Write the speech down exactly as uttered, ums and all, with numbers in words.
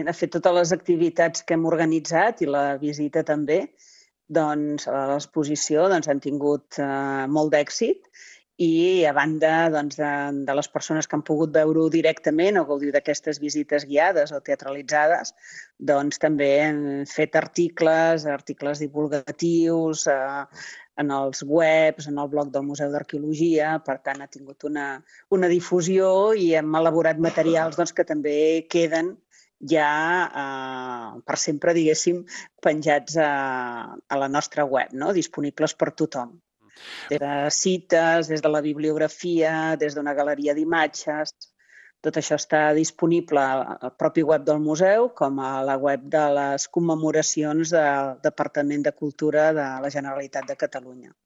de fet, totes les activitats que hem organitzat i la visita també, doncs, a l'exposició doncs, han tingut eh, molt d'èxit i a banda doncs, de, de les persones que han pogut veure-ho directament o gaudir d'aquestes visites guiades o teatralitzades, doncs també hem fet articles, articles divulgatius, eh, en els webs, en el blog del Museu d'Arqueologia, per tant ha tingut una, una difusió i hem elaborat materials doncs, que també queden ja eh, per sempre, diguéssim, penjats a, a la nostra web, no? Disponibles per tothom. Des de cites, des de la bibliografia, des d'una galeria d'imatges. Tot això està disponible al propi web del museu com a la web de les commemoracions del Departament de Cultura de la Generalitat de Catalunya.